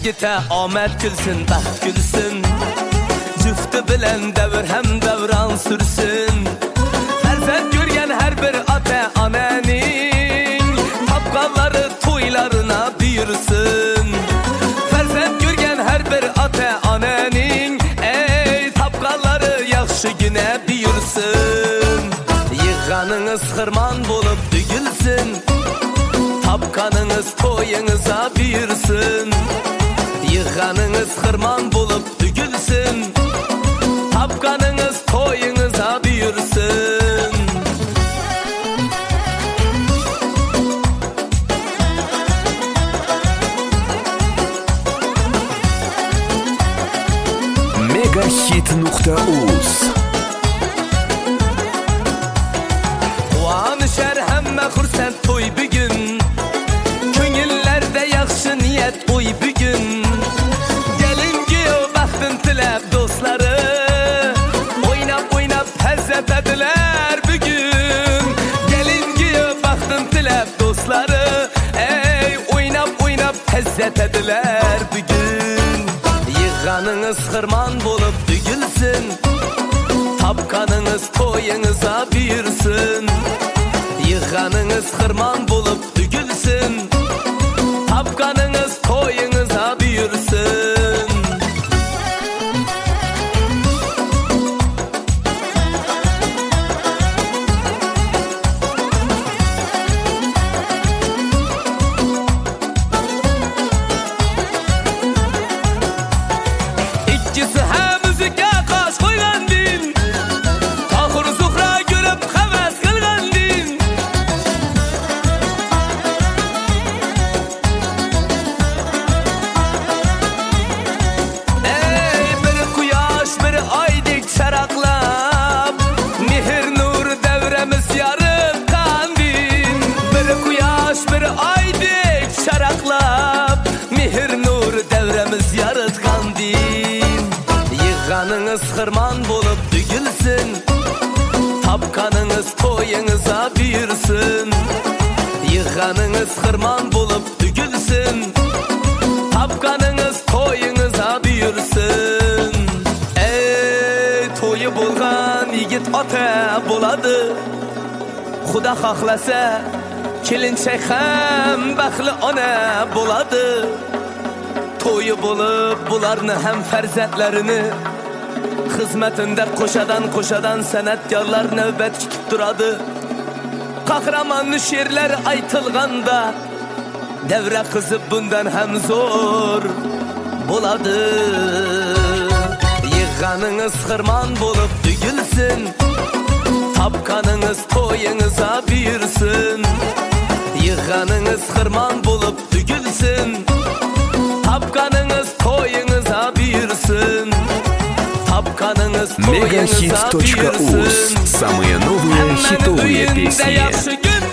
yigite omad kulsin, baxt kulsin. Jufti bilan davr ham davron sursin. Farzand ko'rgan har bir ota onaning topganlari to'ylarına buyursin. Farzand ko'rgan har bir ota onaning topganlari yaxshigina buyursin. Yig'ganingiz xirmon bo'lib tugilsin. Topganingiz to'yingizga buyursin. Yig'ganingiz xirmon bo'lib tugilsin. Topganingiz to'yingizga buyursin. Megahit.uz Quvonishar hamma xursand to'y bugun. Ko'ngillarda yaxshi niyat o'y bugun. Gelinga baxtin tilab do'stlari o'ynab hazzatadilar bugun. Gelinga baxtin tilab do'stlari o'ynab hazzatadilar bugun. Yig'ganingiz xirmon bo'lib tugilsin. Topganingiz to'yingizga buyursin. Yig'ganingiz xirmon bo'lib tugilsin. Topganingiz to'yingizga buyursin. İkkisi ham o'ziga qosh qo'ygandin. Oxir zuhra ko'rib havas qilgandin. Bir quyosh bir oydek charaqlab mehr nur davramiz yoritgandin. Bir quyosh bir oydek charaqlab mehr nur davramiz yoritgandin. Yig'ganingiz xirmon bo'lib tugilsin. Topganingiz to'yingizga buyursin. Yig'ganingiz xirmon bo'lib tugilsin. Topganingiz to'yingizga buyursin. To'yi bo'lgan yigit ota bo'ladi. Xudo xohlasa kelinchak ham baxtli ona bo'ladi. To'yi bo'lib bularni ham farzandlarini xizmatida qo'shadan san'atkorlar navbat kutib turadi. Qahramonning she'rlari aytilganda davra qizib bundan ham zo'r bo'ladi. Yig'ganingiz xirmon bo'lib tugilsin. Topganingiz to'yingizga buyursin. Yig'ganingiz xirmon bo'lib tugilsin. Topganingiz to'yingizga buyursin. Topganingiz to'yingizga Megahit.uz. buyursin. Самые новые хитовые песни.